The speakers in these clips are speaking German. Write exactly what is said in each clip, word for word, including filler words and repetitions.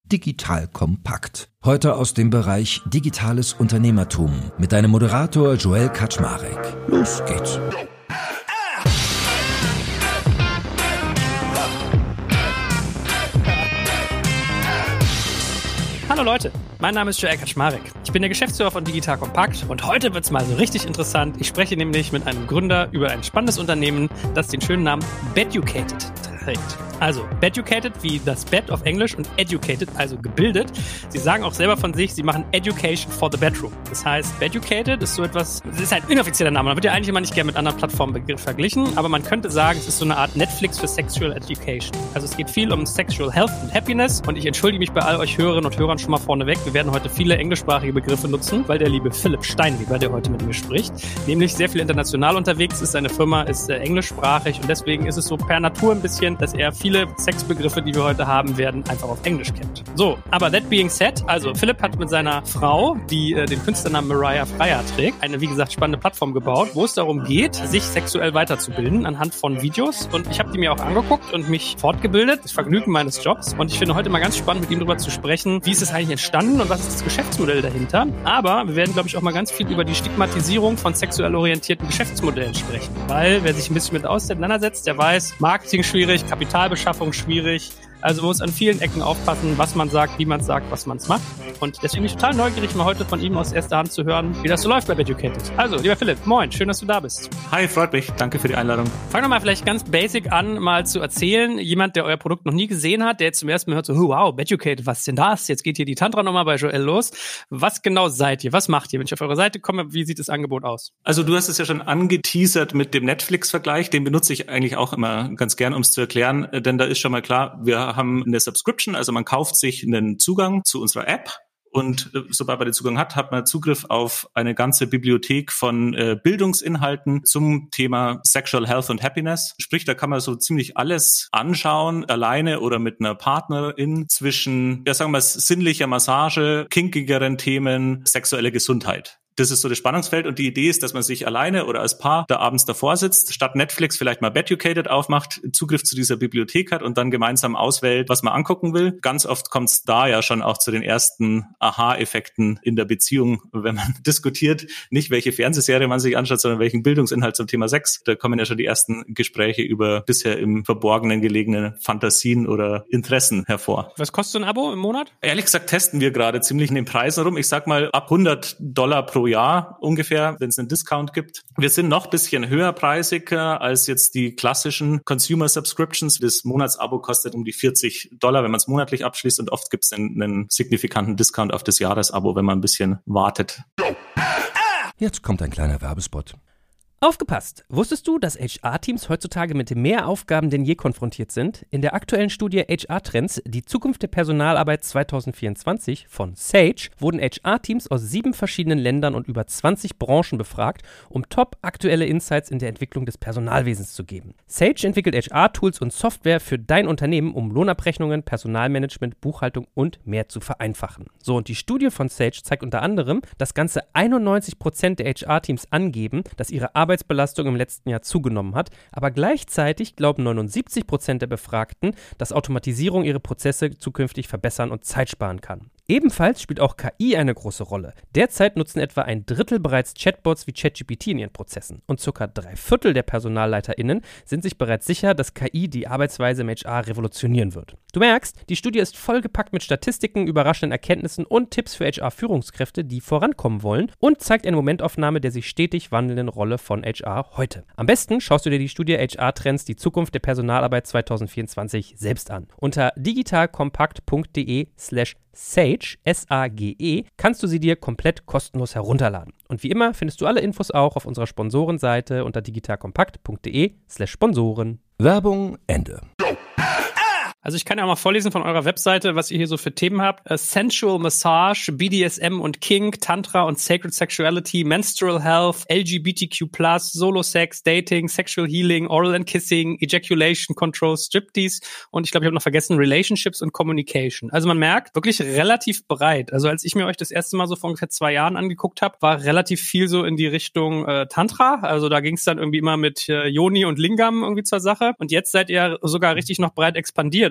Digital Kompakt. Heute aus dem Bereich Digitales Unternehmertum mit deinem Moderator Joel Kaczmarek. Los geht's. Hallo Leute, mein Name ist Joel Kaczmarek. Ich bin der Geschäftsführer von Digital Kompakt und heute wird's mal so richtig interessant. Ich spreche nämlich mit einem Gründer über ein spannendes Unternehmen, das den schönen Namen Beducated trägt. Also Beducated wie das Bed auf Englisch und Educated, also gebildet. Sie sagen auch selber von sich, sie machen Education for the Bedroom. Das heißt, Beducated ist so etwas, es ist halt ein inoffizieller Name, man wird ja eigentlich immer nicht gerne mit anderen Plattformen verglichen, aber man könnte sagen, es ist so eine Art Netflix für Sexual Education. Also es geht viel um Sexual Health und Happiness und ich entschuldige mich bei all euch Hörerinnen und Hörern schon mal vorneweg. Wir werden heute viele englischsprachige Begriffe nutzen, weil der liebe Philipp Steinweber, der heute mit mir spricht, nämlich sehr viel international unterwegs ist. Seine Firma ist äh, englischsprachig und deswegen ist es so per Natur ein bisschen, dass er viele Sexbegriffe, die wir heute haben werden, einfach auf Englisch kennt. So, aber that being said, also Philipp hat mit seiner Frau, die äh, den Künstlernamen Mariah Freya trägt, eine, wie gesagt, spannende Plattform gebaut, wo es darum geht, sich sexuell weiterzubilden anhand von Videos. Und ich habe die mir auch angeguckt und mich fortgebildet, das Vergnügen meines Jobs. Und ich finde heute mal ganz spannend, mit ihm darüber zu sprechen, wie ist es eigentlich entstanden und was ist das Geschäftsmodell dahinter. Aber wir werden, glaube ich, auch mal ganz viel über die Stigmatisierung von sexuell orientierten Geschäftsmodellen sprechen. Weil, wer sich ein bisschen mit auseinandersetzt, der weiß, Marketing schwierig, Kapitalbeschaffung schwierig. Also man muss an vielen Ecken aufpassen, was man sagt, wie man es sagt, was man es macht. Und deswegen bin ich total neugierig, mal heute von ihm aus erster Hand zu hören, wie das so läuft bei Beducated. Also, lieber Philipp, moin, schön, dass du da bist. Hi, freut mich. Danke für die Einladung. Fang doch mal vielleicht ganz basic an, mal zu erzählen. Jemand, der euer Produkt noch nie gesehen hat, der jetzt zum ersten Mal hört so, oh, wow, Beducated, was ist denn das? Jetzt geht hier die Tantra-Nummer bei Joel los. Was genau seid ihr? Was macht ihr? Wenn ich auf eure Seite komme, wie sieht das Angebot aus? Also du hast es ja schon angeteasert mit dem Netflix-Vergleich. Den benutze ich eigentlich auch immer ganz gern, um es zu erklären. Denn da ist schon mal klar, wir haben eine Subscription, also man kauft sich einen Zugang zu unserer App. Und sobald man den Zugang hat, hat man Zugriff auf eine ganze Bibliothek von äh, Bildungsinhalten zum Thema Sexual Health und Happiness. Sprich, da kann man so ziemlich alles anschauen, alleine oder mit einer Partnerin zwischen, ja sagen wir mal, sinnlicher Massage, kinkigeren Themen, sexuelle Gesundheit. Das ist so das Spannungsfeld und die Idee ist, dass man sich alleine oder als Paar da abends davor sitzt, statt Netflix vielleicht mal Beducated aufmacht, Zugriff zu dieser Bibliothek hat und dann gemeinsam auswählt, was man angucken will. Ganz oft kommt es da ja schon auch zu den ersten Aha-Effekten in der Beziehung, wenn man diskutiert, nicht welche Fernsehserie man sich anschaut, sondern welchen Bildungsinhalt zum Thema Sex. Da kommen ja schon die ersten Gespräche über bisher im Verborgenen gelegene Fantasien oder Interessen hervor. Was kostet so ein Abo im Monat? Ehrlich gesagt testen wir gerade ziemlich in den Preisen rum. Ich sag mal ab hundert Dollar pro Jahr ungefähr, wenn es einen Discount gibt. Wir sind noch ein bisschen höherpreisiger als jetzt die klassischen Consumer Subscriptions. Das Monatsabo kostet um die vierzig Dollar, wenn man es monatlich abschließt und oft gibt es einen, einen signifikanten Discount auf das Jahresabo, wenn man ein bisschen wartet. Jetzt kommt ein kleiner Werbespot. Aufgepasst! Wusstest du, dass H R-Teams heutzutage mit mehr Aufgaben denn je konfrontiert sind? In der aktuellen Studie H R-Trends, die Zukunft der Personalarbeit zwanzig vierundzwanzig von Sage, wurden H R-Teams aus sieben verschiedenen Ländern und über zwanzig Branchen befragt, um top aktuelle Insights in der Entwicklung des Personalwesens zu geben. Sage entwickelt H R-Tools und Software für dein Unternehmen, um Lohnabrechnungen, Personalmanagement, Buchhaltung und mehr zu vereinfachen. So, und die Studie von Sage zeigt unter anderem, dass ganze einundneunzig Prozent der H R-Teams angeben, dass ihre Arbeit Arbeitsbelastung im letzten Jahr zugenommen hat, aber gleichzeitig glauben neunundsiebzig Prozent der Befragten, dass Automatisierung ihre Prozesse zukünftig verbessern und Zeit sparen kann. Ebenfalls spielt auch K I eine große Rolle. Derzeit nutzen etwa ein Drittel bereits Chatbots wie ChatGPT in ihren Prozessen und circa drei Viertel der PersonalleiterInnen sind sich bereits sicher, dass K I die Arbeitsweise im H R revolutionieren wird. Du merkst, die Studie ist vollgepackt mit Statistiken, überraschenden Erkenntnissen und Tipps für H R-Führungskräfte, die vorankommen wollen und zeigt eine Momentaufnahme der sich stetig wandelnden Rolle von H R heute. Am besten schaust du dir die Studie H R-Trends, die Zukunft der Personalarbeit zwanzig vierundzwanzig selbst an. Unter digitalkompakt.de slash Sage, S A G E, kannst du sie dir komplett kostenlos herunterladen. Und wie immer findest du alle Infos auch auf unserer Sponsorenseite unter digitalkompakt.de slash Sponsoren. Werbung Ende. Also ich kann ja mal vorlesen von eurer Webseite, was ihr hier so für Themen habt. Uh, Sensual Massage, B D S M und Kink, Tantra und Sacred Sexuality, Menstrual Health, L G B T Q plus, Solo Sex, Dating, Sexual Healing, Oral and Kissing, Ejaculation Control, Striptease und ich glaube, ich habe noch vergessen, Relationships und Communication. Also man merkt, wirklich relativ breit. Also als ich mir euch das erste Mal so vor ungefähr zwei Jahren angeguckt habe, war relativ viel so in die Richtung äh, Tantra. Also da ging es dann irgendwie immer mit äh, Yoni und Lingam irgendwie zur Sache. Und jetzt seid ihr sogar richtig noch breit expandiert.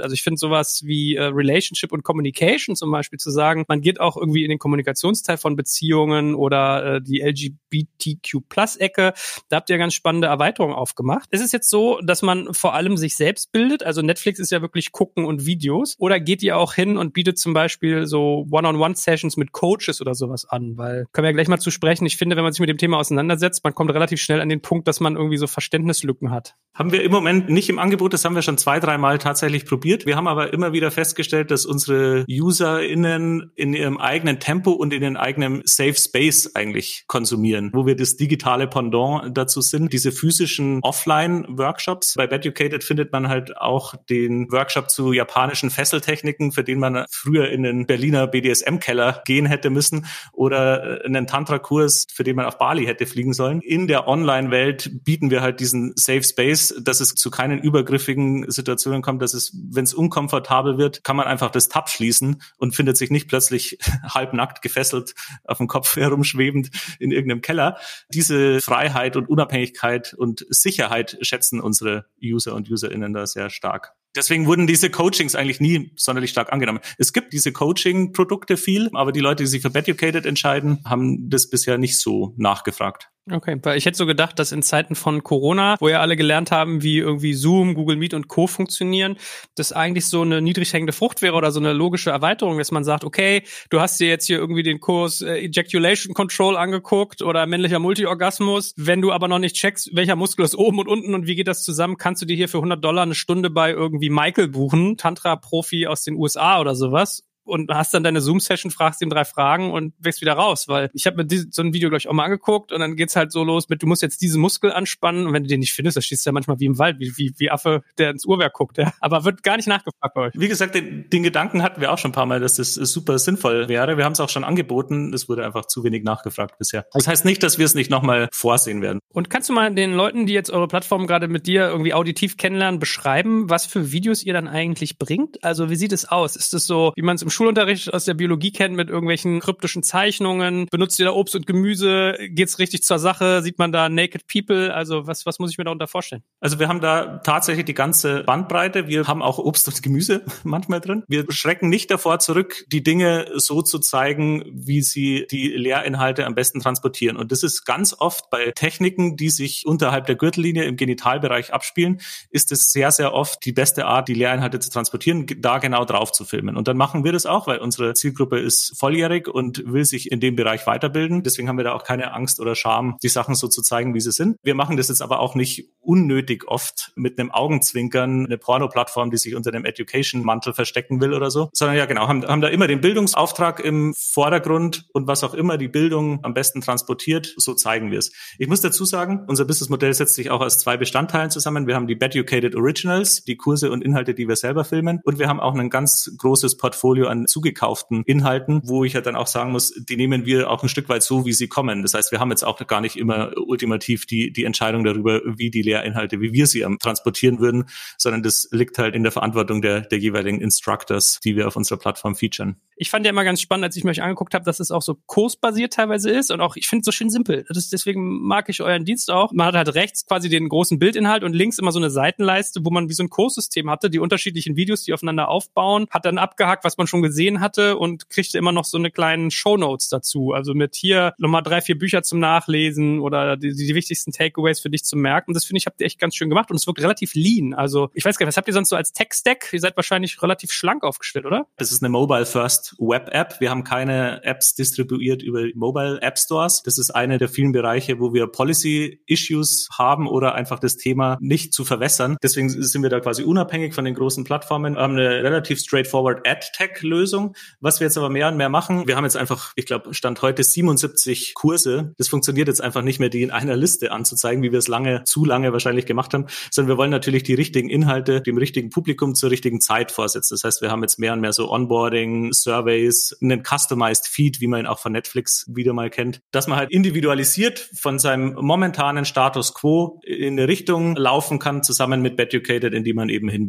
Also ich finde sowas wie äh, Relationship und Communication zum Beispiel zu sagen, man geht auch irgendwie in den Kommunikationsteil von Beziehungen oder äh, die L G B T Q Plus Ecke. Da habt ihr ganz spannende Erweiterungen aufgemacht. Ist es jetzt so, dass man vor allem sich selbst bildet? Also Netflix ist ja wirklich gucken und Videos. Oder geht ihr auch hin und bietet zum Beispiel so One-on-One-Sessions mit Coaches oder sowas an? Weil, können wir ja gleich mal zu sprechen. Ich finde, wenn man sich mit dem Thema auseinandersetzt, man kommt relativ schnell an den Punkt, dass man irgendwie so Verständnislücken hat. Haben wir im Moment nicht im Angebot, das haben wir schon zwei, dreimal tatsächlich probiert. Wir haben aber immer wieder festgestellt, dass unsere UserInnen in ihrem eigenen Tempo und in ihrem eigenen Safe Space eigentlich konsumieren, wo wir das digitale Pendant dazu sind. Diese physischen Offline-Workshops. Bei Beducated findet man halt auch den Workshop zu japanischen Fesseltechniken, für den man früher in den Berliner B D S M-Keller gehen hätte müssen oder einen Tantra-Kurs, für den man auf Bali hätte fliegen sollen. In der Online-Welt bieten wir halt diesen Safe Space, dass es zu keinen übergriffigen Situationen kommt, dass es, wenn es unkomfortabel wird, kann man einfach das Tab schließen und findet sich nicht plötzlich halbnackt gefesselt auf dem Kopf herumschwebend in irgendeinem Keller. Diese Freiheit und Unabhängigkeit und Sicherheit schätzen unsere User und UserInnen da sehr stark. Deswegen wurden diese Coachings eigentlich nie sonderlich stark angenommen. Es gibt diese Coaching-Produkte viel, aber die Leute, die sich für Beducated entscheiden, haben das bisher nicht so nachgefragt. Okay, weil ich hätte so gedacht, dass in Zeiten von Corona, wo ja alle gelernt haben, wie irgendwie Zoom, Google Meet und Co. funktionieren, das eigentlich so eine niedrig hängende Frucht wäre oder so eine logische Erweiterung, dass man sagt, okay, du hast dir jetzt hier irgendwie den Kurs äh, Ejaculation Control angeguckt oder männlicher Multiorgasmus. Wenn du aber noch nicht checkst, welcher Muskel ist oben und unten und wie geht das zusammen, kannst du dir hier für hundert Dollar eine Stunde bei irgendwie Michael buchen, Tantra-Profi aus den U S A oder sowas. Und hast dann deine Zoom-Session, fragst ihm drei Fragen und wächst wieder raus. Weil ich habe mir die, so ein Video, glaube ich, auch mal angeguckt und dann geht's halt so los mit, du musst jetzt diesen Muskel anspannen und wenn du den nicht findest, dann stehst du ja manchmal wie im Wald, wie, wie, wie Affe, der ins Uhrwerk guckt. Ja. Aber wird gar nicht nachgefragt bei euch. Wie gesagt, den, den Gedanken hatten wir auch schon ein paar Mal, dass das super sinnvoll wäre. Wir haben es auch schon angeboten, es wurde einfach zu wenig nachgefragt bisher. Das heißt nicht, dass wir es nicht nochmal vorsehen werden. Und kannst du mal den Leuten, die jetzt eure Plattform gerade mit dir irgendwie auditiv kennenlernen, beschreiben, was für Videos ihr dann eigentlich bringt? Also wie sieht es aus? Ist es so, wie man es im Schulunterricht aus der Biologie kennt mit irgendwelchen kryptischen Zeichnungen? Benutzt ihr da Obst und Gemüse? Geht's richtig zur Sache? Sieht man da Naked People? Also was, was muss ich mir darunter vorstellen? Also wir haben da tatsächlich die ganze Bandbreite. Wir haben auch Obst und Gemüse manchmal drin. Wir schrecken nicht davor zurück, die Dinge so zu zeigen, wie sie die Lehrinhalte am besten transportieren. Und das ist ganz oft bei Techniken, die sich unterhalb der Gürtellinie im Genitalbereich abspielen, ist es sehr, sehr oft die beste Art, die Lehrinhalte zu transportieren, da genau drauf zu filmen. Und dann machen wir das auch, weil unsere Zielgruppe ist volljährig und will sich in dem Bereich weiterbilden. Deswegen haben wir da auch keine Angst oder Scham, die Sachen so zu zeigen, wie sie sind. Wir machen das jetzt aber auch nicht unnötig oft mit einem Augenzwinkern, eine Porno-Plattform, die sich unter dem Education-Mantel verstecken will oder so, sondern ja genau, haben, haben da immer den Bildungsauftrag im Vordergrund und was auch immer die Bildung am besten transportiert, so zeigen wir es. Ich muss dazu sagen, unser Businessmodell setzt sich auch aus zwei Bestandteilen zusammen. Wir haben die Beducated Originals, die Kurse und Inhalte, die wir selber filmen, und wir haben auch ein ganz großes Portfolio an zugekauften Inhalten, wo ich ja dann auch sagen muss, die nehmen wir auch ein Stück weit so, wie sie kommen. Das heißt, wir haben jetzt auch gar nicht immer ultimativ die die Entscheidung darüber, wie die Lehrinhalte, wie wir sie am transportieren würden, sondern das liegt halt in der Verantwortung der der jeweiligen Instructors, die wir auf unserer Plattform featuren. Ich fand ja immer ganz spannend, als ich mir euch angeguckt habe, dass es auch so kursbasiert teilweise ist und auch, ich finde es so schön simpel. Das ist, deswegen mag ich euren Dienst auch. Man hat halt rechts quasi den großen Bildinhalt und links immer so eine Seitenleiste, wo man wie so ein Kurssystem hatte, die unterschiedlichen Videos, die aufeinander aufbauen, hat dann abgehakt, was man schon gesehen hatte und kriegte immer noch so eine kleinen Shownotes dazu. Also mit hier nochmal drei, vier Bücher zum Nachlesen oder die, die wichtigsten Takeaways für dich zu merken. Das finde ich, habt ihr echt ganz schön gemacht und es wirkt relativ lean. Also ich weiß gar nicht, was habt ihr sonst so als Tech-Stack? Ihr seid wahrscheinlich relativ schlank aufgestellt, oder? Es ist eine Mobile-First Web-App. Wir haben keine Apps distribuiert über Mobile App Stores. Das ist eine der vielen Bereiche, wo wir Policy-Issues haben oder einfach das Thema nicht zu verwässern. Deswegen sind wir da quasi unabhängig von den großen Plattformen. Wir haben eine relativ straightforward Ad-Tech-Lösung. Was wir jetzt aber mehr und mehr machen, wir haben jetzt einfach, ich glaube, Stand heute siebenundsiebzig Kurse. Das funktioniert jetzt einfach nicht mehr, die in einer Liste anzuzeigen, wie wir es lange, zu lange wahrscheinlich gemacht haben, sondern wir wollen natürlich die richtigen Inhalte dem richtigen Publikum zur richtigen Zeit vorsetzen. Das heißt, wir haben jetzt mehr und mehr so Onboarding, Surveys, einen Customized Feed, wie man ihn auch von Netflix wieder mal kennt, dass man halt individualisiert von seinem momentanen Status Quo in eine Richtung laufen kann, zusammen mit Beducated, in die man eben hin will.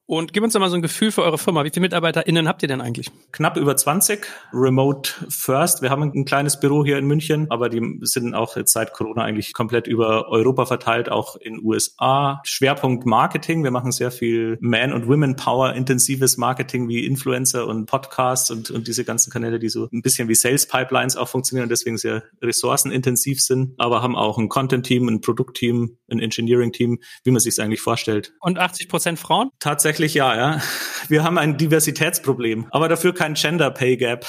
Und gib uns doch mal so ein Gefühl für eure Firma. Wie viele MitarbeiterInnen habt ihr denn eigentlich? Knapp über zwanzig, remote first. Wir haben ein kleines Büro hier in München, aber die sind auch jetzt seit Corona eigentlich komplett über Europa verteilt, auch in U S A. Schwerpunkt Marketing. Wir machen sehr viel Man- und Women-Power-intensives Marketing wie Influencer und Podcasts und, und diese ganzen Kanäle, die so ein bisschen wie Sales-Pipelines auch funktionieren und deswegen sehr ressourcenintensiv sind, aber haben auch ein Content-Team, ein Produkt-Team, ein Engineering-Team, wie man sich es eigentlich vorstellt. Und achtzig Prozent Frauen? Tatsächlich ja, ja. Wir haben ein Diversitätsproblem, aber dafür kein Gender Pay Gap.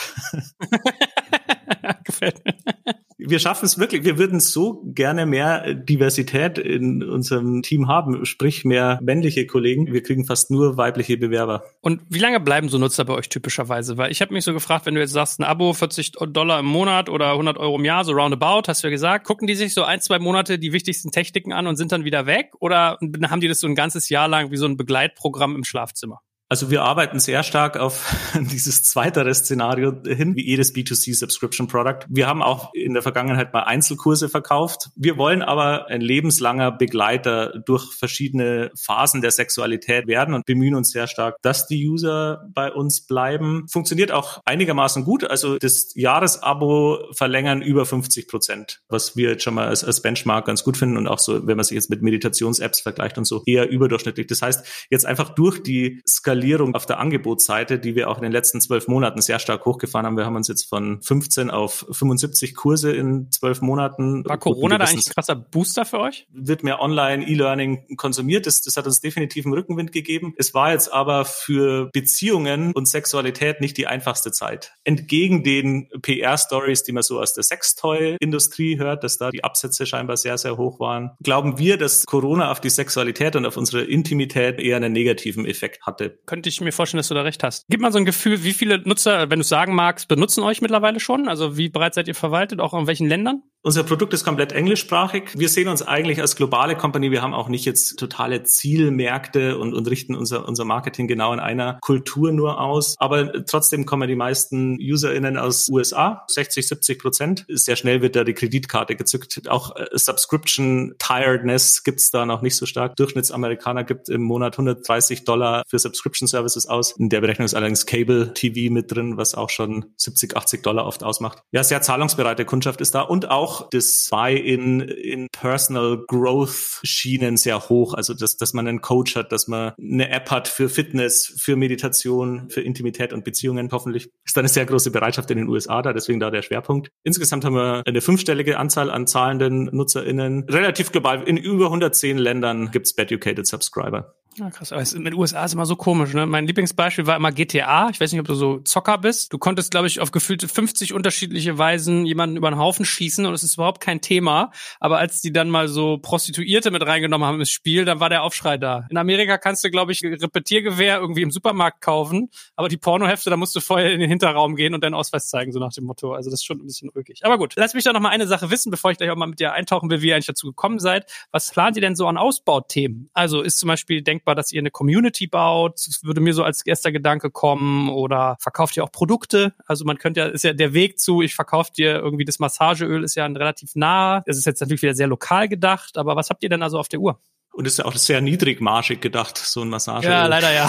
Gefällt mir. Wir schaffen es wirklich. Wir würden so gerne mehr Diversität in unserem Team haben, sprich mehr männliche Kollegen. Wir kriegen fast nur weibliche Bewerber. Und wie lange bleiben so Nutzer bei euch typischerweise? Weil ich habe mich so gefragt, wenn du jetzt sagst, ein Abo, vierzig Dollar im Monat oder hundert Euro im Jahr, so roundabout, hast du ja gesagt, gucken die sich so ein, zwei Monate die wichtigsten Techniken an und sind dann wieder weg? Oder haben die das so ein ganzes Jahr lang wie so ein Begleitprogramm im Schlafzimmer? Also wir arbeiten sehr stark auf dieses zweitere Szenario hin, wie jedes B zwei C Subscription Product. Wir haben auch in der Vergangenheit mal Einzelkurse verkauft. Wir wollen aber ein lebenslanger Begleiter durch verschiedene Phasen der Sexualität werden und bemühen uns sehr stark, dass die User bei uns bleiben. Funktioniert auch einigermaßen gut. Also das Jahresabo verlängern über fünfzig Prozent, was wir jetzt schon mal als, als Benchmark ganz gut finden und auch so, wenn man sich jetzt mit Meditations-Apps vergleicht und so, eher überdurchschnittlich. Das heißt, jetzt einfach durch die Skalierung auf der Angebotsseite, die wir auch in den letzten zwölf Monaten sehr stark hochgefahren haben. Wir haben uns jetzt von fünfzehn auf fünfundsiebzig Kurse in zwölf Monaten. War Corona da eigentlich ein krasser Booster für euch? Wird mehr Online-E-Learning konsumiert. Das, das hat uns definitiv einen Rückenwind gegeben. Es war jetzt aber für Beziehungen und Sexualität nicht die einfachste Zeit. Entgegen den P R-Stories, die man so aus der Sextoy-Industrie hört, dass da die Absätze scheinbar sehr, sehr hoch waren, glauben wir, dass Corona auf die Sexualität und auf unsere Intimität eher einen negativen Effekt hatte. Könnte ich mir vorstellen, dass du da recht hast. Gib mal so ein Gefühl, wie viele Nutzer, wenn du es sagen magst, benutzen euch mittlerweile schon? Also wie breit seid ihr verwaltet, auch in welchen Ländern? Unser Produkt ist komplett englischsprachig. Wir sehen uns eigentlich als globale Company. Wir haben auch nicht jetzt totale Zielmärkte und, und richten unser, unser Marketing genau in einer Kultur nur aus. Aber trotzdem kommen die meisten UserInnen aus U S A, sechzig, siebzig Prozent. Sehr schnell wird da die Kreditkarte gezückt. Auch äh, Subscription-Tiredness gibt's da noch nicht so stark. Durchschnittsamerikaner gibt im Monat hundertdreißig Dollar für Subscription Services aus. In der Berechnung ist allerdings Cable T V mit drin, was auch schon siebzig, achtzig Dollar oft ausmacht. Ja, sehr zahlungsbereite Kundschaft ist da und auch das Buy-in in Personal Growth Schienen sehr hoch. Also, dass, dass man einen Coach hat, dass man eine App hat für Fitness, für Meditation, für Intimität und Beziehungen. Hoffentlich ist da eine sehr große Bereitschaft in den U S A da, deswegen da der Schwerpunkt. Insgesamt haben wir eine fünfstellige Anzahl an zahlenden NutzerInnen. Relativ global. In über hundertzehn Ländern gibt's Beducated Subscriber. Ja, krass. Aber es, mit den U S A ist immer so komisch, ne? Mein Lieblingsbeispiel war immer G T A. Ich weiß nicht, ob du so Zocker bist. Du konntest, glaube ich, auf gefühlte fünfzig unterschiedliche Weisen jemanden über den Haufen schießen und es ist überhaupt kein Thema. Aber als die dann mal so Prostituierte mit reingenommen haben ins Spiel, dann war der Aufschrei da. In Amerika kannst du, glaube ich, Repetiergewehr irgendwie im Supermarkt kaufen, aber die Pornohefte, da musst du vorher in den Hinterraum gehen und deinen Ausweis zeigen, so nach dem Motto. Also das ist schon ein bisschen ulkig. Aber gut, lass mich doch noch mal eine Sache wissen, bevor ich gleich auch mal mit dir eintauchen will, wie ihr eigentlich dazu gekommen seid. Was plant ihr denn so an Ausbauthemen? Also ist zum Beispiel denkbar, dass ihr eine Community baut, das würde mir so als erster Gedanke kommen, oder verkauft ihr auch Produkte? Also man könnte ja, ist ja der Weg zu, ich verkaufe dir irgendwie das Massageöl, ist ja ein relativ nah. Es ist jetzt natürlich wieder sehr lokal gedacht, aber was habt ihr denn also auf der Uhr? Und ist ja auch sehr niedrigmargig gedacht, so ein Massageöl. Ja, leider ja.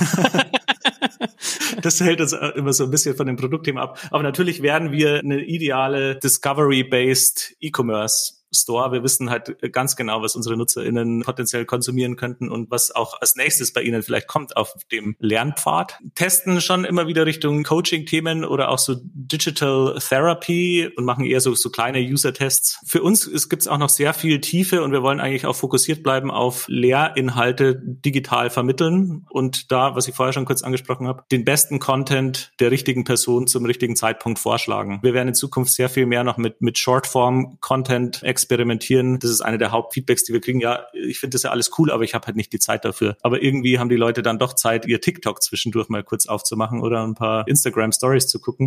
Das hält uns immer so ein bisschen von dem Produktthema ab. Aber natürlich werden wir eine ideale Discovery-based E-Commerce Store. Wir wissen halt ganz genau, was unsere NutzerInnen potenziell konsumieren könnten und was auch als nächstes bei ihnen vielleicht kommt auf dem Lernpfad. Testen schon immer wieder Richtung Coaching-Themen oder auch so Digital Therapy und machen eher so, so kleine User-Tests. Für uns gibt es auch noch sehr viel Tiefe und wir wollen eigentlich auch fokussiert bleiben auf Lehrinhalte digital vermitteln und da, was ich vorher schon kurz angesprochen habe, den besten Content der richtigen Person zum richtigen Zeitpunkt vorschlagen. Wir werden in Zukunft sehr viel mehr noch mit, mit Shortform-Content experimentieren. Das ist eine der Hauptfeedbacks, die wir kriegen. Ja, ich finde das ja alles cool, aber ich habe halt nicht die Zeit dafür. Aber irgendwie haben die Leute dann doch Zeit, ihr TikTok zwischendurch mal kurz aufzumachen oder ein paar Instagram-Stories zu gucken. Aber ich meine,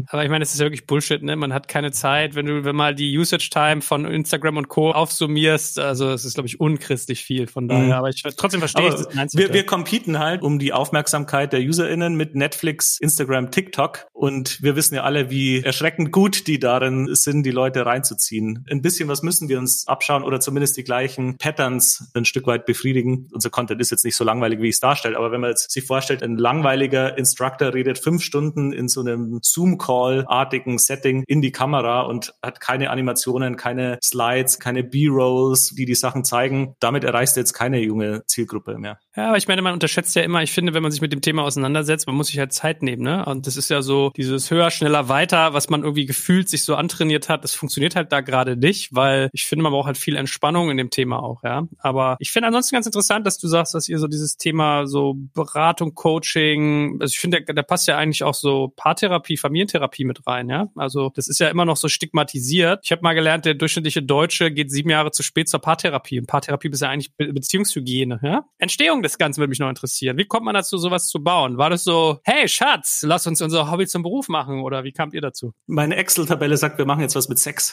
das ist ja wirklich Bullshit, ne? Man hat keine Zeit, wenn du wenn mal die Usage-Time von Instagram und Co. aufsummierst, also es ist, glaube ich, unchristlich viel, von daher, mhm. aber ich trotzdem verstehe aber ich das Mindset. Wir, wir competen halt um die Aufmerksamkeit der UserInnen mit Netflix, Instagram, TikTok und wir wissen ja alle, wie erschreckend gut die darin sind, die Leute reinzuziehen. Ein bisschen was müssen wir uns abschauen oder zumindest die gleichen Patterns ein Stück weit befriedigen. Unser Content ist jetzt nicht so langweilig, wie ich es darstelle, aber wenn man jetzt sich vorstellt, ein langweiliger Instructor redet fünf Stunden in so einem Zoom-Call-artigen Setting in die Kamera und hat keine Animationen, keine Slides, keine B-Rolls, die die Sachen zeigen. Damit erreichst du jetzt keine junge Zielgruppe mehr. Ja, aber ich meine, man unterschätzt ja immer, ich finde, wenn man sich mit dem Thema auseinandersetzt, man muss sich halt Zeit nehmen, ne? Und das ist ja so dieses höher, schneller, weiter, was man irgendwie gefühlt sich so antrainiert hat, das funktioniert halt da gerade nicht, weil ich finde, man braucht halt viel Entspannung in dem Thema auch, ja. Aber ich finde ansonsten ganz interessant, dass du sagst, dass ihr so dieses Thema so Beratung, Coaching, also ich finde, da, da passt ja eigentlich auch so Paartherapie, Familientherapie mit rein, ja. Also das ist ja immer noch so stigmatisiert. Ich habe mal gelernt, der durchschnittliche Deutsche geht sieben Jahre zu spät zur Paartherapie. Und Paartherapie ist ja eigentlich Be- Beziehungshygiene, ja. Entstehung des Ganzen würde mich noch interessieren. Wie kommt man dazu, sowas zu bauen? War das so, hey Schatz, lass uns unser Hobby zum Beruf machen, oder wie kamt ihr dazu? Meine Excel-Tabelle sagt, wir machen jetzt was mit Sex.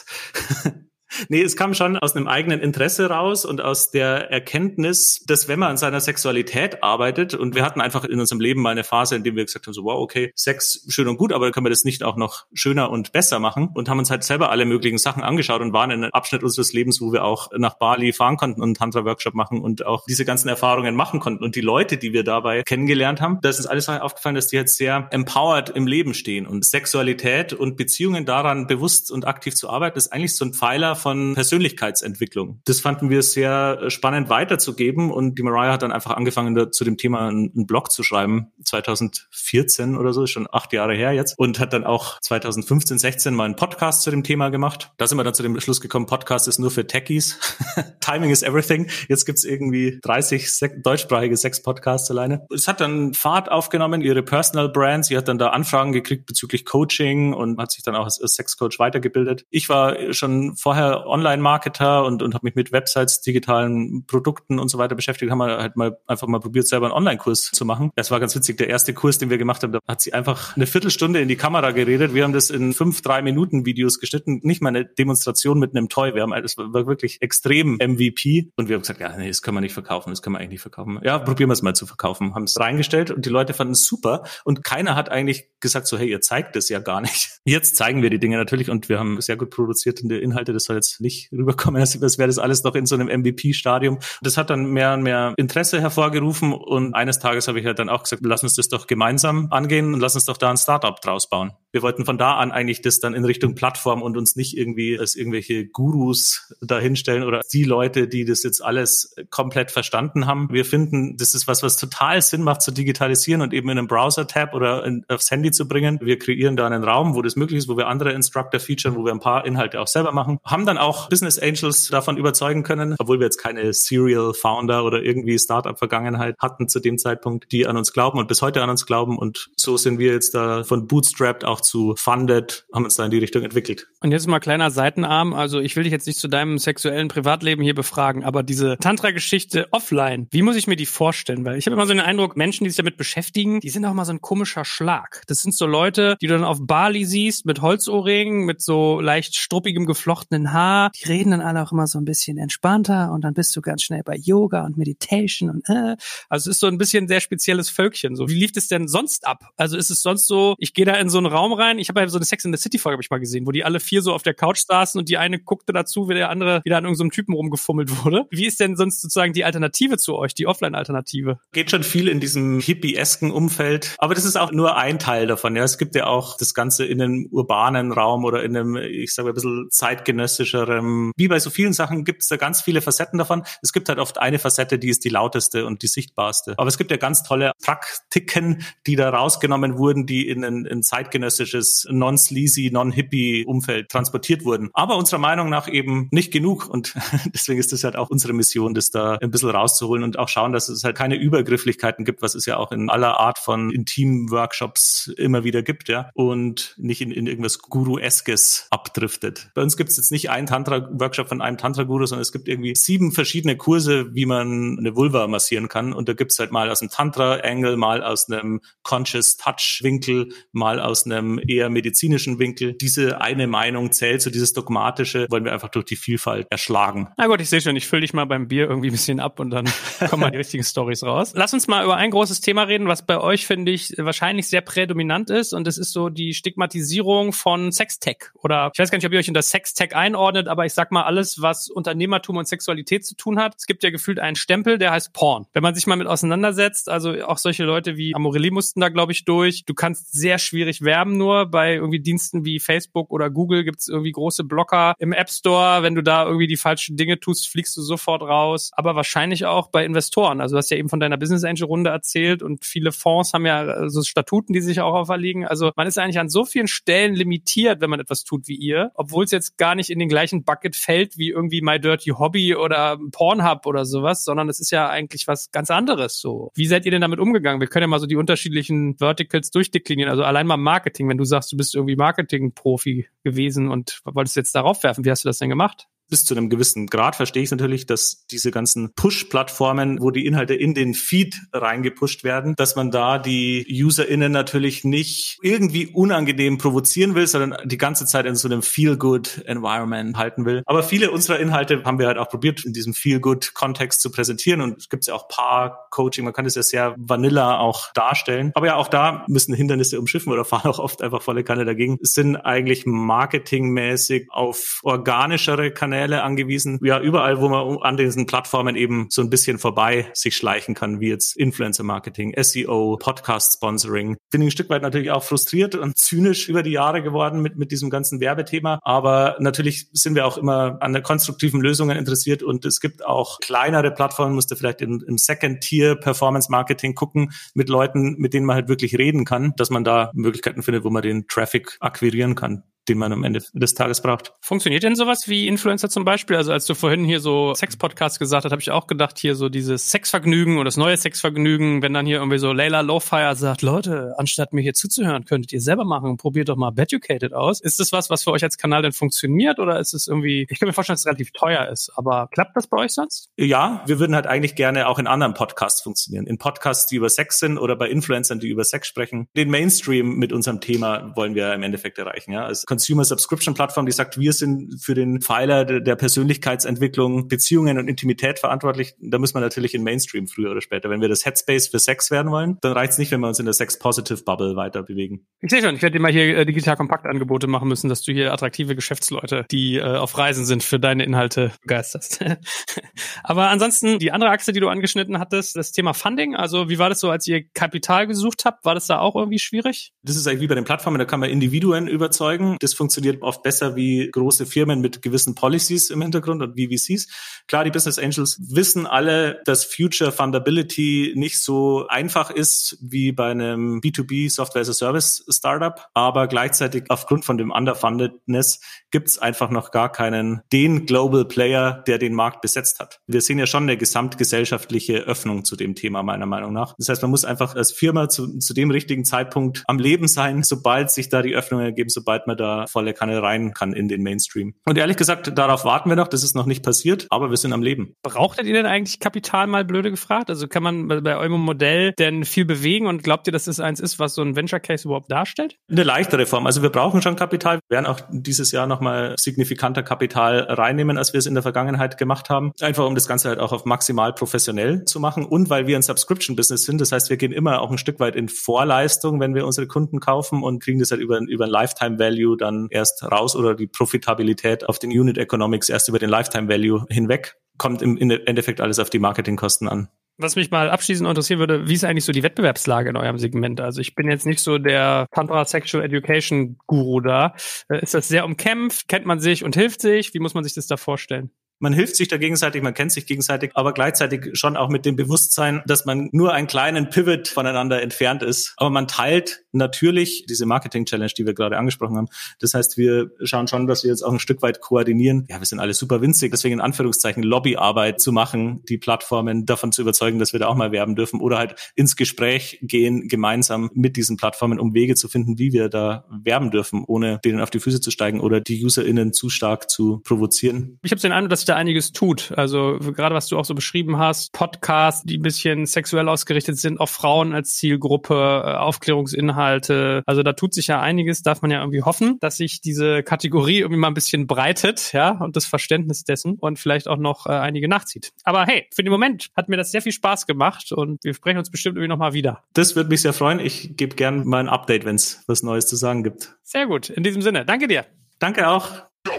Nee, es kam schon aus einem eigenen Interesse raus und aus der Erkenntnis, dass wenn man an seiner Sexualität arbeitet, und wir hatten einfach in unserem Leben mal eine Phase, in der wir gesagt haben, so wow, okay, Sex schön und gut, aber können wir das nicht auch noch schöner und besser machen, und haben uns halt selber alle möglichen Sachen angeschaut und waren in einem Abschnitt unseres Lebens, wo wir auch nach Bali fahren konnten und einen Tantra-Workshop machen und auch diese ganzen Erfahrungen machen konnten. Und die Leute, die wir dabei kennengelernt haben, da ist uns alles aufgefallen, dass die jetzt sehr empowered im Leben stehen, und Sexualität und Beziehungen daran bewusst und aktiv zu arbeiten, ist eigentlich so ein Pfeiler von Persönlichkeitsentwicklung. Das fanden wir sehr spannend weiterzugeben, und die Mariah hat dann einfach angefangen, da zu dem Thema einen, einen Blog zu schreiben, zwanzig vierzehn oder so, ist schon acht Jahre her jetzt, und hat dann auch zwanzig fünfzehn, sechzehn mal einen Podcast zu dem Thema gemacht. Da sind wir dann zu dem Schluss gekommen, Podcast ist nur für Techies. Timing is everything. Jetzt gibt's irgendwie dreißig se- deutschsprachige Sex-Podcasts alleine. Es hat dann Fahrt aufgenommen, ihre Personal Brand. Sie hat dann da Anfragen gekriegt bezüglich Coaching und hat sich dann auch als Sexcoach weitergebildet. Ich war schon vorher Online-Marketer und, und habe mich mit Websites, digitalen Produkten und so weiter beschäftigt. Haben wir halt mal einfach mal probiert, selber einen Online-Kurs zu machen. Das war ganz witzig. Der erste Kurs, den wir gemacht haben, da hat sie einfach eine Viertelstunde in die Kamera geredet. Wir haben das in fünf, drei Minuten Videos geschnitten. Nicht mal eine Demonstration mit einem Toy. Wir haben, das war wirklich extrem M V P. Und wir haben gesagt, ja, nee, das können wir nicht verkaufen. Das können wir eigentlich nicht verkaufen. Ja, probieren wir es mal zu verkaufen. Haben es reingestellt und die Leute fanden es super. Und keiner hat eigentlich gesagt so, hey, ihr zeigt das ja gar nicht. Jetzt zeigen wir die Dinge natürlich, und wir haben sehr gut produzierte Inhalte. Das soll jetzt nicht rüberkommen, als wäre das alles noch in so einem M V P-Stadium. Das hat dann mehr und mehr Interesse hervorgerufen, und eines Tages habe ich halt dann auch gesagt, lass uns das doch gemeinsam angehen und lass uns doch da ein Startup draus bauen. Wir wollten von da an eigentlich das dann in Richtung Plattform und uns nicht irgendwie als irgendwelche Gurus dahinstellen oder die Leute, die das jetzt alles komplett verstanden haben. Wir finden, das ist was, was total Sinn macht zu digitalisieren und eben in einem Browser-Tab oder in, aufs Handy zu bringen. Wir kreieren da einen Raum, wo das möglich ist, wo wir andere Instructor featuren, wo wir ein paar Inhalte auch selber machen. Haben dann auch Business Angels davon überzeugen können, obwohl wir jetzt keine Serial Founder oder irgendwie Startup-Vergangenheit hatten zu dem Zeitpunkt, die an uns glauben und bis heute an uns glauben. Und so sind wir jetzt da von bootstrapped auch zu funded, haben uns da in die Richtung entwickelt. Und jetzt mal kleiner Seitenarm. Also ich will dich jetzt nicht zu deinem sexuellen Privatleben hier befragen, aber diese Tantra-Geschichte offline, wie muss ich mir die vorstellen? Weil ich habe immer so den Eindruck, Menschen, die sich damit beschäftigen, die sind auch mal so ein komischer Schlag. Das sind so Leute, die du dann auf Bali siehst, mit Holzohrringen, mit so leicht struppigem, geflochtenen Haar. Die reden dann alle auch immer so ein bisschen entspannter, und dann bist du ganz schnell bei Yoga und Meditation und äh. Also es ist so ein bisschen ein sehr spezielles Völkchen. So, wie lief es denn sonst ab? Also ist es sonst so, ich gehe da in so einen Raum rein, ich habe ja so eine Sex in the City Folge, habe ich mal gesehen, wo die alle vier so auf der Couch saßen und die eine guckte dazu, wie der andere wieder an irgendeinem Typen rumgefummelt wurde. Wie ist denn sonst sozusagen die Alternative zu euch, die Offline-Alternative? Geht schon viel in diesem hippie-esken Umfeld, aber das ist auch nur ein Teil davon. Ja, es gibt ja auch das Ganze in einem urbanen Raum oder in einem, ich sage mal, ein bisschen zeitgenössischerem. Wie bei so vielen Sachen gibt es da ganz viele Facetten davon. Es gibt halt oft eine Facette, die ist die lauteste und die sichtbarste. Aber es gibt ja ganz tolle Praktiken, die da rausgenommen wurden, die in ein, ein zeitgenössisches, non-sleazy, non-hippie-Umfeld transportiert wurden. Aber unserer Meinung nach eben nicht genug, und deswegen ist das halt auch unsere Mission, das da ein bisschen rauszuholen und auch schauen, dass es halt keine Übergrifflichkeiten gibt, was es ja auch in aller Art von Intim-Workshops immer wieder gibt, ja, und nicht in, in irgendwas Guru-eskes abdriftet. Bei uns gibt es jetzt nicht ein Tantra-Workshop von einem Tantra-Guru, sondern es gibt irgendwie sieben verschiedene Kurse, wie man eine Vulva massieren kann. Und da gibt's halt mal aus einem Tantra-Angle, mal aus einem Conscious-Touch-Winkel, mal aus einem eher medizinischen Winkel. Diese eine Meinung zählt, so dieses Dogmatische, wollen wir einfach durch die Vielfalt erschlagen. Na gut, ich sehe schon, ich fülle dich mal beim Bier irgendwie ein bisschen ab und dann kommen mal die richtigen Storys raus. Lass uns mal über ein großes Thema reden, was bei euch, finde ich, wahrscheinlich sehr prädominant ist, und das ist so die Stigmatisierung von Sextech. Oder ich weiß gar nicht, ob ihr euch unter Sextech einordnet, aber ich sag mal alles, was Unternehmertum und Sexualität zu tun hat. Es gibt ja gefühlt einen Stempel, der heißt Porn. Wenn man sich mal mit auseinandersetzt, also auch solche Leute wie Amorelie mussten da, glaube ich, durch. Du kannst sehr schwierig werben nur. Bei irgendwie Diensten wie Facebook oder Google gibt's irgendwie große Blocker im App Store. Wenn du da irgendwie die falschen Dinge tust, fliegst du sofort raus. Aber wahrscheinlich auch bei Investoren. Also du hast ja eben von deiner Business Angel Runde erzählt, und viele Fonds haben ja so Statuten, die sich auch auferlegen. Also man ist eigentlich an so vielen Stellen limitiert, wenn man etwas tut wie ihr, obwohl es jetzt gar nicht in den gleichen Bucket fällt wie irgendwie My Dirty Hobby oder Pornhub oder sowas, sondern es ist ja eigentlich was ganz anderes so. Wie seid ihr denn damit umgegangen? Wir können ja mal so die unterschiedlichen Verticals durchdeklinieren. Also allein mal Marketing, wenn du sagst, du bist irgendwie Marketing-Profi gewesen und wolltest jetzt darauf werfen, wie hast du das denn gemacht? Bis zu einem gewissen Grad verstehe ich natürlich, dass diese ganzen Push-Plattformen, wo die Inhalte in den Feed reingepusht werden, dass man da die UserInnen natürlich nicht irgendwie unangenehm provozieren will, sondern die ganze Zeit in so einem Feel-Good-Environment halten will. Aber viele unserer Inhalte haben wir halt auch probiert, in diesem Feel-Good-Kontext zu präsentieren, und es gibt ja auch Paar-Coaching, man kann das ja sehr vanilla auch darstellen. Aber ja, auch da müssen Hindernisse umschiffen oder fahren auch oft einfach volle Kanne dagegen. Es sind eigentlich marketingmäßig auf organischere Kanäle angewiesen. Ja, überall, wo man an diesen Plattformen eben so ein bisschen vorbei sich schleichen kann, wie jetzt Influencer-Marketing, S E O, Podcast-Sponsoring. Bin ein Stück weit natürlich auch frustriert und zynisch über die Jahre geworden mit, mit diesem ganzen Werbethema. Aber natürlich sind wir auch immer an konstruktiven Lösungen interessiert, und es gibt auch kleinere Plattformen, musst du vielleicht in, im Second-Tier-Performance-Marketing gucken, mit Leuten, mit denen man halt wirklich reden kann, dass man da Möglichkeiten findet, wo man den Traffic akquirieren kann, den man am Ende des Tages braucht. Funktioniert denn sowas wie Influencer zum Beispiel? Also als du vorhin hier so Sex-Podcast gesagt hast, habe ich auch gedacht, hier so dieses Sexvergnügen oder das neue Sexvergnügen, wenn dann hier irgendwie so Layla Lowfire sagt, Leute, anstatt mir hier zuzuhören, könntet ihr selber machen, probiert doch mal Beducated aus. Ist das was, was für euch als Kanal denn funktioniert, oder ist es irgendwie, ich kann mir vorstellen, dass es relativ teuer ist, aber klappt das bei euch sonst? Ja, wir würden halt eigentlich gerne auch in anderen Podcasts funktionieren. In Podcasts, die über Sex sind, oder bei Influencern, die über Sex sprechen. Den Mainstream mit unserem Thema wollen wir im Endeffekt erreichen, ja. Also Consumer Subscription Plattform, die sagt, wir sind für den Pfeiler der Persönlichkeitsentwicklung, Beziehungen und Intimität verantwortlich. Da müssen wir natürlich in Mainstream früher oder später. Wenn wir das Headspace für Sex werden wollen, dann reicht es nicht, wenn wir uns in der Sex-Positive-Bubble weiter bewegen. Ich sehe schon, ich werde dir mal hier äh, Digital-Kompakt-Angebote machen müssen, dass du hier attraktive Geschäftsleute, die äh, auf Reisen sind, für deine Inhalte begeisterst. Aber ansonsten, die andere Achse, die du angeschnitten hattest, das Thema Funding. Also wie war das so, als ihr Kapital gesucht habt? War das da auch irgendwie schwierig? Das ist eigentlich wie bei den Plattformen, da kann man Individuen überzeugen. Das funktioniert oft besser wie große Firmen mit gewissen Policies im Hintergrund und wie V Cs. Klar, die Business Angels wissen alle, dass Future Fundability nicht so einfach ist wie bei einem B zwei B Software as a Service Startup, aber gleichzeitig aufgrund von dem Underfundedness gibt es einfach noch gar keinen, den Global Player, der den Markt besetzt hat. Wir sehen ja schon eine gesamtgesellschaftliche Öffnung zu dem Thema, meiner Meinung nach. Das heißt, man muss einfach als Firma zu, zu dem richtigen Zeitpunkt am Leben sein, sobald sich da die Öffnungen ergeben, sobald man da volle Kanne rein kann in den Mainstream. Und ehrlich gesagt, darauf warten wir noch. Das ist noch nicht passiert, aber wir sind am Leben. Brauchtet ihr denn eigentlich Kapital, mal blöde gefragt? Also kann man bei eurem Modell denn viel bewegen, und glaubt ihr, dass es eins ist, was so ein Venture Case überhaupt darstellt? Eine leichtere Form. Also wir brauchen schon Kapital. Wir werden auch dieses Jahr nochmal signifikanter Kapital reinnehmen, als wir es in der Vergangenheit gemacht haben. Einfach um das Ganze halt auch auf maximal professionell zu machen, und weil wir ein Subscription-Business sind. Das heißt, wir gehen immer auch ein Stück weit in Vorleistung, wenn wir unsere Kunden kaufen, und kriegen das halt über, über ein Lifetime-Value dann erst raus, oder die Profitabilität auf den Unit Economics erst über den Lifetime Value hinweg. Kommt im Endeffekt alles auf die Marketingkosten an. Was mich mal abschließend interessieren würde, wie ist eigentlich so die Wettbewerbslage in eurem Segment? Also ich bin jetzt nicht so der Tantra Sexual Education Guru da. Ist das sehr umkämpft? Kennt man sich und hilft sich? Wie muss man sich das da vorstellen? Man hilft sich da gegenseitig, man kennt sich gegenseitig, aber gleichzeitig schon auch mit dem Bewusstsein, dass man nur einen kleinen Pivot voneinander entfernt ist. Aber man teilt natürlich diese Marketing-Challenge, die wir gerade angesprochen haben. Das heißt, wir schauen schon, dass wir jetzt auch ein Stück weit koordinieren. Ja, wir sind alle super winzig, deswegen in Anführungszeichen Lobbyarbeit zu machen, die Plattformen davon zu überzeugen, dass wir da auch mal werben dürfen oder halt ins Gespräch gehen, gemeinsam mit diesen Plattformen, um Wege zu finden, wie wir da werben dürfen, ohne denen auf die Füße zu steigen oder die UserInnen zu stark zu provozieren. Ich habe den Eindruck, dass sich da einiges tut. Also gerade was du auch so beschrieben hast, Podcasts, die ein bisschen sexuell ausgerichtet sind, auf Frauen als Zielgruppe, Aufklärungsinhalte. Also da tut sich ja einiges, darf man ja irgendwie hoffen, dass sich diese Kategorie irgendwie mal ein bisschen breitet, ja, und das Verständnis dessen und vielleicht auch noch äh, einige nachzieht. Aber hey, für den Moment hat mir das sehr viel Spaß gemacht und wir sprechen uns bestimmt irgendwie nochmal wieder. Das würde mich sehr freuen. Ich gebe gerne mal ein Update, wenn es was Neues zu sagen gibt. Sehr gut. In diesem Sinne, danke dir. Danke auch.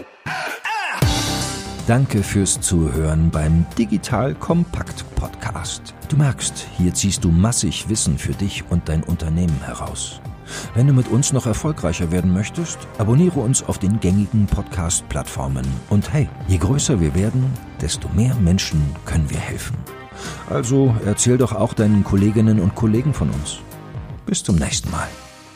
Danke fürs Zuhören beim Digital Kompakt Podcast. Du merkst, hier ziehst du massig Wissen für dich und dein Unternehmen heraus. Wenn du mit uns noch erfolgreicher werden möchtest, abonniere uns auf den gängigen Podcast-Plattformen. Und hey, je größer wir werden, desto mehr Menschen können wir helfen. Also erzähl doch auch deinen Kolleginnen und Kollegen von uns. Bis zum nächsten Mal.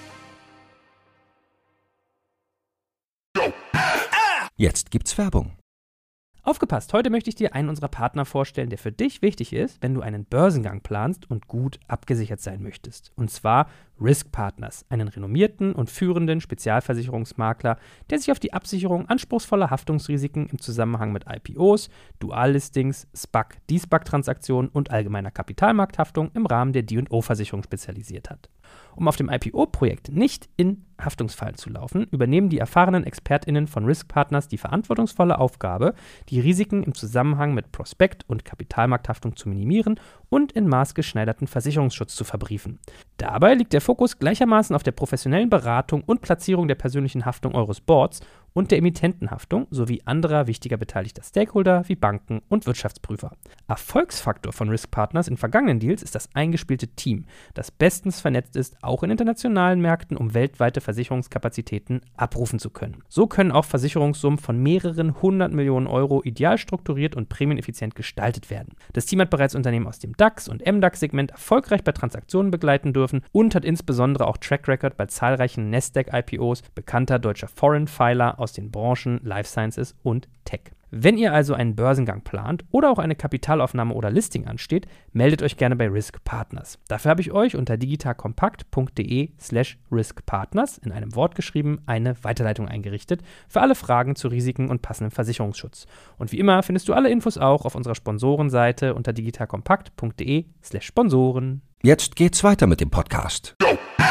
Jetzt gibt's Werbung. Aufgepasst, heute möchte ich dir einen unserer Partner vorstellen, der für dich wichtig ist, wenn du einen Börsengang planst und gut abgesichert sein möchtest. Und zwar Risk Partners, einen renommierten und führenden Spezialversicherungsmakler, der sich auf die Absicherung anspruchsvoller Haftungsrisiken im Zusammenhang mit I P Os, Duallistings, SPAC, De-SPAC-Transaktionen und allgemeiner Kapitalmarkthaftung im Rahmen der D und O-Versicherung spezialisiert hat. Um auf dem I P O-Projekt nicht in Haftungsfallen zu laufen, übernehmen die erfahrenen ExpertInnen von Risk Partners die verantwortungsvolle Aufgabe, die Risiken im Zusammenhang mit Prospekt- und Kapitalmarkthaftung zu minimieren und in maßgeschneiderten Versicherungsschutz zu verbriefen. Dabei liegt der Fokus gleichermaßen auf der professionellen Beratung und Platzierung der persönlichen Haftung eures Boards und der Emittentenhaftung sowie anderer wichtiger beteiligter Stakeholder wie Banken und Wirtschaftsprüfer. Erfolgsfaktor von Risk Partners in vergangenen Deals ist das eingespielte Team, das bestens vernetzt ist, auch in internationalen Märkten, um weltweite Versicherungskapazitäten abrufen zu können. So können auch Versicherungssummen von mehreren hundert Millionen Euro ideal strukturiert und prämieneffizient gestaltet werden. Das Team hat bereits Unternehmen aus dem DAX- und M DAX-Segment erfolgreich bei Transaktionen begleiten dürfen und hat insbesondere auch Track Record bei zahlreichen Nasdaq-I P Os bekannter deutscher Foreign Filer aus den Branchen Life Sciences und Tech. Wenn ihr also einen Börsengang plant oder auch eine Kapitalaufnahme oder Listing ansteht, meldet euch gerne bei Risk Partners. Dafür habe ich euch unter digitalkompakt.de slash riskpartners in einem Wort geschrieben eine Weiterleitung eingerichtet für alle Fragen zu Risiken und passendem Versicherungsschutz. Und wie immer findest du alle Infos auch auf unserer Sponsorenseite unter digitalkompakt.de slash Sponsoren. Jetzt geht's weiter mit dem Podcast. Go.